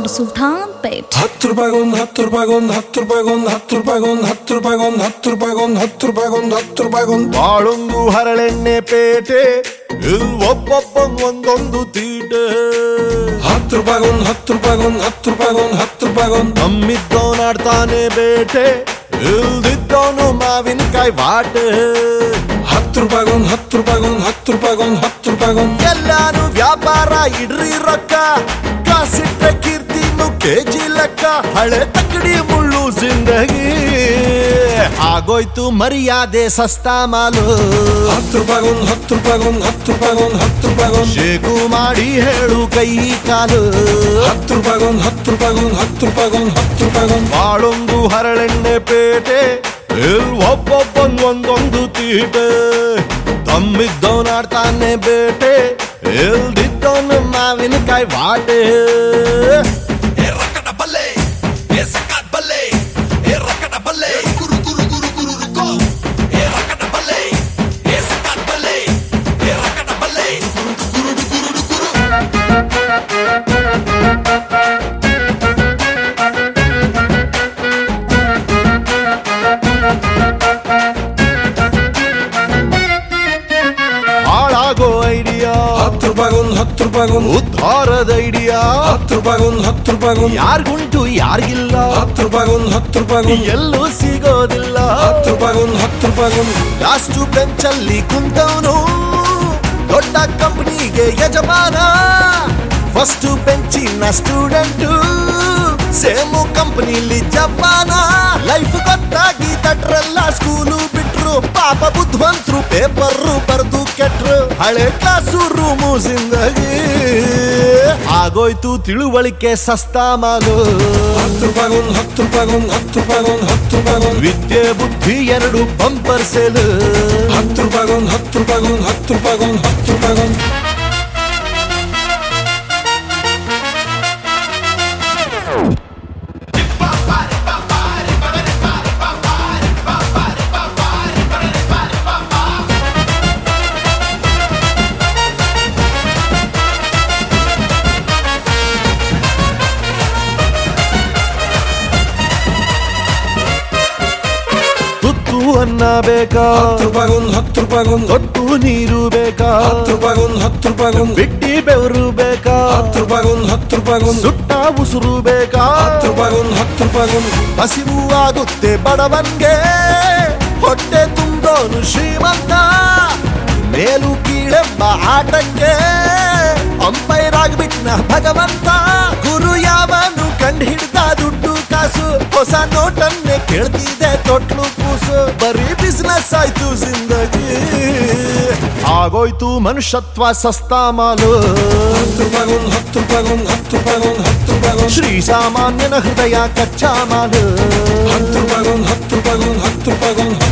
Sound Sultanpet. 10 ರೂಪಾಯಿಗೊಂದು 10 ರೂಪಾಯಿಗೊಂದು 10 ರೂಪಾಯಿಗೊಂದು 10 ರೂಪಾಯಿಗೊಂದು 10 ರೂಪಾಯಿಗೊಂದು 10 ರೂಪಾಯಿಗೊಂದು 10 ರೂಪಾಯಿಗೊಂದು 10 ರೂಪಾಯಿಗೊಂದು ಬಾಳೊಂದು ಹರಳೆಣ್ಣೆ ಪೇಟೆ ಇಲ್ ಒಬ್ಬೊಬ್ಬಂಗೊಂದೊಂದು ತೀಟೆ 10 ರೂಪಾಯಿಗೊಂದು 10 ರೂಪಾಯಿಗೊಂದು 10 ರೂಪಾಯಿಗೊಂದು 10 ರೂಪಾಯಿಗೊಂದು ನಮ್ಮಿದ್ದವನಾಡ್ತಾನೆ ಬೇಟೆ ಇಲ್ದಿದ್ದವನು ಮಾವಿನಕಾಯಿ ವಾಟೆ 10 ರೂಪಾಯಿಗೊಂದು 10 ರೂಪಾಯಿಗೊಂದು 10 ರೂಪಾಯಿಗೊಂದು 10 ರೂಪಾಯಿಗೊಂದು ಎಲ್ಲಾನು ವ್ಯಾಪಾರ ಇಡ್ರಿ ರೊಕ್ಕ ಕಾಸಿಟ್ಟ ಕೀರ್ತಿನು ಕೆಜಿ ಲೆಕ್ಕ ಹಳೆ ತಕ್ಕಡಿ ಮುಳ್ಳು ಜಿಂದಗಿ ಆಗೋಯ್ತು ಮರ್ಯಾದೆ ಸಸ್ತಾ ಮಾಲು 10 ರೂಪಾಯಿಗೊಂದು 10 ರೂಪಾಯಿಗೊಂದು 10 ರೂಪಾಯಿಗೊಂದು 10 ರೂಪಾಯಿಗೊಂದು ಶೇಕು ಮಾಡಿ ಹೇಳು ಕೈ ಕಾಲು 10 ರೂಪಾಯಿಗೊಂದು 10 ರೂಪಾಯಿಗೊಂದು 10 ರೂಪಾಯಿಗೊಂದು 10 ರೂಪಾಯಿಗೊಂದು ಬಾಳೊಂದು ಹರಳೆಣ್ಣೆ ಪೇಟೆ ಇಲ್ ಒಬ್ಬೊಬ್ಬಂಗೊಂದೊಂದು ತೀಟೆ ತಮ್ಮಿದ್ದವನಾಡ್ತಾನೆ ಬೇಟೆ ಇಲ್ದಿದ್ದವನು ಮಾವಿನಕಾಯಿ ವಾಟೆ ಹಾಳಾಗೋ ಐಡಿಯಾ 10 ರೂಪಾಯಿಗೊಂದು 10 ರೂಪಾಯಿಗೊಂದು ಉದ್ಧಾರದ ಐಡಿಯಾ 10 ರೂಪಾಯಿಗೊಂದು 10 ರೂಪಾಯಿಗೊಂದು ಯಾರ್ಗುಂಟು ಯಾರಿಗಿಲ್ಲ 10 ರೂಪಾಯಿಗೊಂದು 10 ರೂಪಾಯಿಗೊಂದು ಎಲ್ಲೂ ಸಿಗೋದಿಲ್ಲ 10 ರೂಪಾಯಿಗೊಂದು 10 ರೂಪಾಯಿಗೊಂದು ಲಾಸ್ಟ್ ಬೆಂಚಲ್ಲಿ ಕುಂತವನು ದೊಡ್ಡ ಕಂಪನಿಗೆ ಯಜಮಾನ ಫಸ್ಟ್ ಬೆಂಚಿನ ಸ್ಟೂಡೆಂಟು ಸೇಮು ಕಂಪನಿಲಿ ಜಪಾನ ಲೈಫ್ ಗೊತ್ತಾಗಿ ತಟ್ರಲ್ಲ ಸ್ಕೂಲು ಬಿಟ್ರು ಪಾಪ ಬುದ್ಧವಂತರು ಪೇಪರ್ ಬರ್ದು ಕೆಟ್ರು ಹಳೆ ಕ್ಲಾಸು ರೂಮು ಜಿಂದಗಿ ಆಗೋಯ್ತು ತಿಳುವಳಿಕೆ ಸಸ್ತಾ ಮಾಲು 10 ರೂಪಾಯಿಗೊಂದು 10 ರೂಪಾಯಿಗೊಂದು 10 ರೂಪಾಯಿಗೊಂದು 10 ರೂಪಾಯಿಗೊಂದು ವಿದ್ಯೆ ಬುದ್ಧಿ ಎರಡು ಬಂಪರ್ ಸೇಲ್ 10 ರೂಪಾಯಿಗೊಂದು 10 ರೂಪಾಯಿಗೊಂದು 10 ರೂಪಾಯಿಗೊಂದು 10 ರೂಪಾಯಿಗೊಂದು ತುತ್ತು ಅನ್ನ ಬೇಕಾ 10 ರೂಪಾಯಿಗೊಂದು 10 ರೂಪಾಯಿಗೊಂದು ತೊಟ್ಟು ನೀರು ಬೇಕಾ 10 ರೂಪಾಯಿಗೊಂದು 10 ರೂಪಾಯಿಗೊಂದು ಬಿಟ್ಟಿ ಬೆವರು ಬೇಕಾ 10 ರೂಪಾಯಿಗೊಂದು 10 ರೂಪಾಯಿಗೊಂದು ಸುಟ್ಟ ಉಸುರು ಬೇಕಾ 10 ರೂಪಾಯಿಗೊಂದು 10 ರೂಪಾಯಿಗೊಂದು ಹಸಿವು ಆಗುತ್ತೆ ಬಡವನ್ಗೆ ಹೊಟ್ಟೆ ತುಂಬೋನು ಶ್ರೀಮಂತ ಮೇಲು ಕೀಳೆಂಬ ಆಟಕ್ಕೆ ಅಂಪೈರ್ ಆಗ್ಬಿಟ್ನ ಭಗವಂತ ಗುರು ಯಾವನು ಕಂಡು ಹಿಡ್ದ ದುಡ್ಡು ಕಾಸು ಹೊಸ ನೋಟನ್ನೇ ಕೇಳ್ತಿದೆ ತೊಟ್ಲು ಕೂಸು ಬರೀ ಬಿಸ್ನೆಸ್ ಆಯ್ತು ಜಿಂದಗಿ ಆಗೋಯ್ತು ಮನುಷ್ಯತ್ವ ಸಸ್ತಾ ಮಾಲು 10 ರೂಪಾಯಿಗೊಂದು 10 ರೂಪಾಯಿಗೊಂದು 10 ರೂಪಾಯಿಗೊಂದು 10 ರೂಪಾಯಿಗೊಂದು ಶ್ರೀ ಸಾಮಾನ್ಯನ ಹೃದಯ ಕಚ್ಚಾ ಮಾಲು 10 ರೂಪಾಯಿಗೊಂದು 10 ರೂಪಾಯಿಗೊಂದು 10 ರೂಪಾಯಿಗೊಂದು